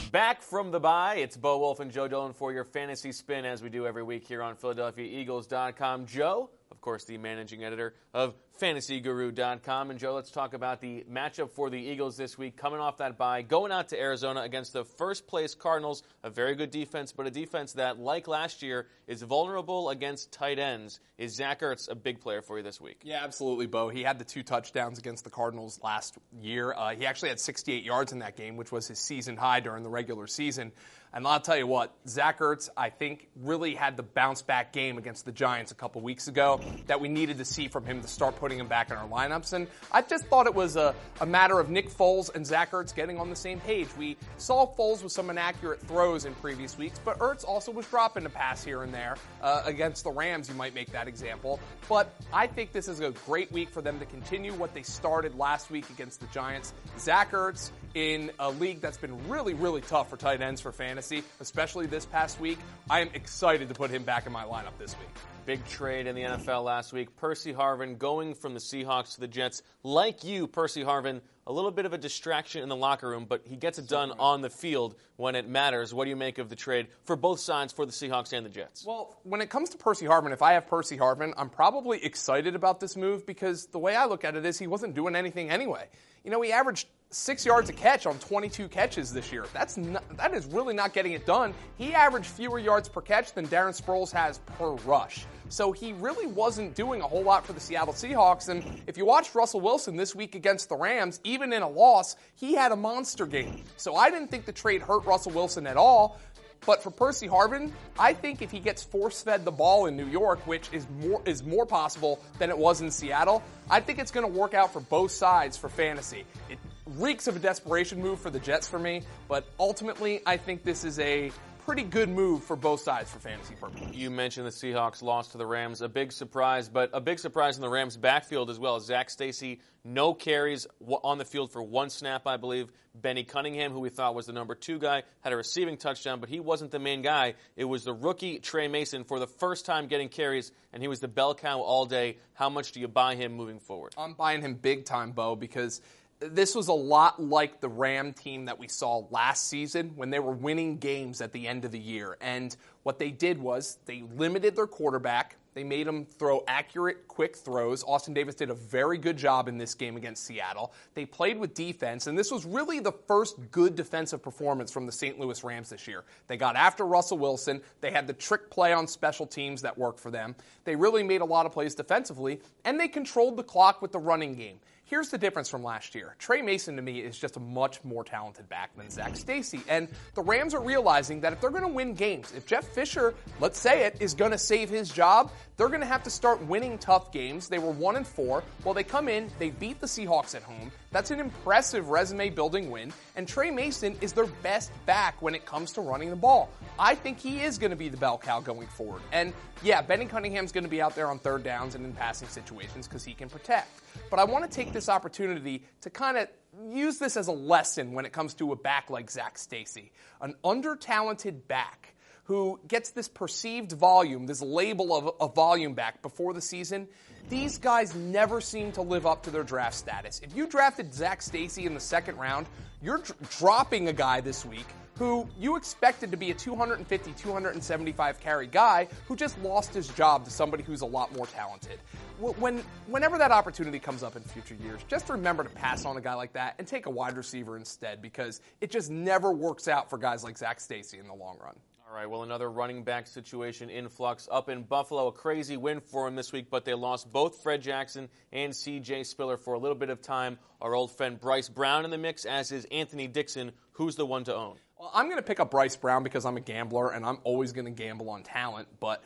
Back from the bye, it's Bo Wolf and Joe Dolan for your fantasy spin, as we do every week here on PhiladelphiaEagles.com. Joe, of course, the managing editor of FantasyGuru.com. And Joe, let's talk about the matchup for the Eagles this week, coming off that bye, going out to Arizona against the first-place Cardinals, a very good defense, but a defense that, like last year, is vulnerable against tight ends. Is Zach Ertz a big player for you this week? Yeah, absolutely, Bo. He had the 2 touchdowns against the Cardinals last year. He actually had 68 yards in that game, which was his season high during the regular season. And I'll tell you what, Zach Ertz, I think, really had the bounce-back game against the Giants a couple weeks ago that we needed to see from him to start putting him back in our lineups. And I just thought it was a matter of Nick Foles and Zach Ertz getting on the same page. We saw Foles with some inaccurate throws in previous weeks, but Ertz also was dropping a pass here and there. Against the Rams, you might make that example. But I think this is a great week for them to continue what they started last week against the Giants. Zach Ertz, in a league that's been really, really tough for tight ends for fantasy, especially this past week, I am excited to put him back in my lineup this week. Big trade in the NFL last week. Percy Harvin going from the Seahawks to the Jets. Like you, Percy Harvin, a little bit of a distraction in the locker room, but he gets it done on the field when it matters. What do you make of the trade for both sides, for the Seahawks and the Jets? Well, when it comes to Percy Harvin, if I have Percy Harvin, I'm probably excited about this move because the way I look at it is he wasn't doing anything anyway. You know, he averaged 6 yards a catch on 22 catches this year. That is really not getting it done. He averaged fewer yards per catch than Darren Sproles has per rush. So he really wasn't doing a whole lot for the Seattle Seahawks. And if you watched Russell Wilson this week against the Rams, even in a loss, he had a monster game. So I didn't think the trade hurt Russell Wilson at all. But for Percy Harvin, I think if he gets force-fed the ball in New York, which is more possible than it was in Seattle, I think it's going to work out for both sides for fantasy. It reeks of a desperation move for the Jets for me, but ultimately I think this is a pretty good move for both sides for fantasy purposes. You mentioned the Seahawks lost to the Rams, a big surprise, but a big surprise in the Rams' backfield as well. Zach Stacy, no carries on the field for 1 snap, I believe. Benny Cunningham, who we thought was the number 2 guy, had a receiving touchdown, but he wasn't the main guy. It was the rookie Trey Mason for the first time getting carries, and he was the bell cow all day. How much do you buy him moving forward? I'm buying him big time, Bo, because this was a lot like the Ram team that we saw last season when they were winning games at the end of the year. And what they did was they limited their quarterback. They made him throw accurate, quick throws. Austin Davis did a very good job in this game against Seattle. They played with defense, and this was really the first good defensive performance from the St. Louis Rams this year. They got after Russell Wilson. They had the trick play on special teams that worked for them. They really made a lot of plays defensively, and they controlled the clock with the running game. Here's the difference from last year. Trey Mason, to me, is just a much more talented back than Zach Stacy. And the Rams are realizing that if they're going to win games, if Jeff Fisher, let's say it, is going to save his job, they're going to have to start winning tough games. They were 1-4. Well, they come in, they beat the Seahawks at home. That's an impressive resume-building win. And Trey Mason is their best back when it comes to running the ball. I think he is going to be the bell cow going forward. And yeah, Benny Cunningham's going to be out there on third downs and in passing situations because he can protect. But I want to take this opportunity to kind of use this as a lesson when it comes to a back like Zach Stacy, an under-talented back who gets this perceived volume, this label of a volume back before the season. These guys never seem to live up to their draft status. If you drafted Zach Stacy in the second round, you're dropping a guy this week who you expected to be a 250, 275 carry guy who just lost his job to somebody who's a lot more talented. Whenever that opportunity comes up in future years, just remember to pass on a guy like that and take a wide receiver instead because it just never works out for guys like Zach Stacy in the long run. All right, well, another running back situation in flux up in Buffalo. A crazy win for him this week, but they lost both Fred Jackson and C.J. Spiller for a little bit of time. Our old friend Bryce Brown in the mix, as is Anthony Dixon. Who's the one to own? Well, I'm going to pick up Bryce Brown because I'm a gambler, and I'm always going to gamble on talent, but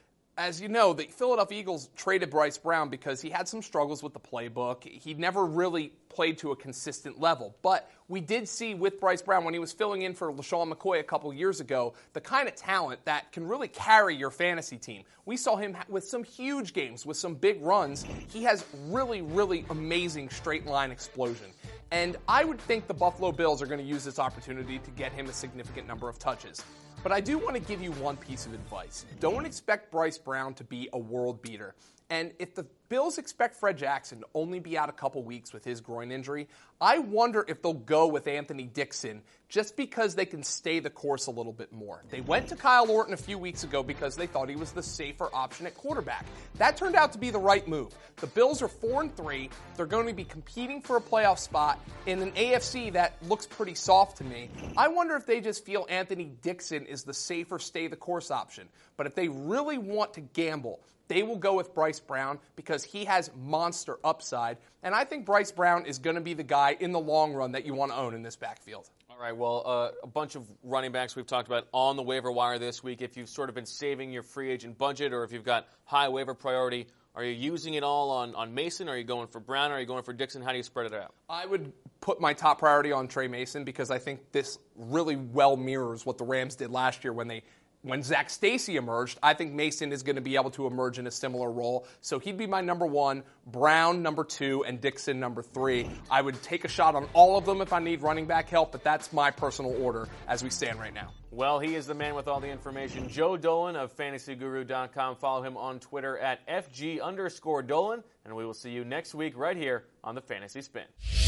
as you know, the Philadelphia Eagles traded Bryce Brown because he had some struggles with the playbook. He never really played to a consistent level. But we did see with Bryce Brown, when he was filling in for LaShawn McCoy a couple years ago, the kind of talent that can really carry your fantasy team. We saw him with some huge games, with some big runs. He has really, really amazing straight line explosion. And I would think the Buffalo Bills are going to use this opportunity to get him a significant number of touches. But I do want to give you one piece of advice. Don't expect Bryce Brown to be a world beater. And if the Bills expect Fred Jackson to only be out a couple weeks with his groin injury, I wonder if they'll go with Anthony Dixon just because they can stay the course a little bit more. They went to Kyle Orton a few weeks ago because they thought he was the safer option at quarterback. That turned out to be the right move. The Bills are 4-3. They're going to be competing for a playoff spot in an AFC that looks pretty soft to me. I wonder if they just feel Anthony Dixon is the safer stay the course option. But if they really want to gamble, they will go with Bryce Brown because he has monster upside. And I think Bryce Brown is going to be the guy in the long run that you want to own in this backfield. All right, well, a bunch of running backs we've talked about on the waiver wire this week. If you've sort of been saving your free agent budget or if you've got high waiver priority, are you using it all on Mason? Are you going for Brown? Are you going for Dixon? How do you spread it out? I would put my top priority on Trey Mason because I think this really well mirrors what the Rams did last year when Zach Stacy emerged. I think Mason is going to be able to emerge in a similar role. So he'd be my number 1, Brown number 2, and Dixon number 3. I would take a shot on all of them if I need running back help, but that's my personal order as we stand right now. Well, he is the man with all the information. Joe Dolan of FantasyGuru.com. Follow him on Twitter at FG_Dolan. And we will see you next week right here on the Fantasy Spin.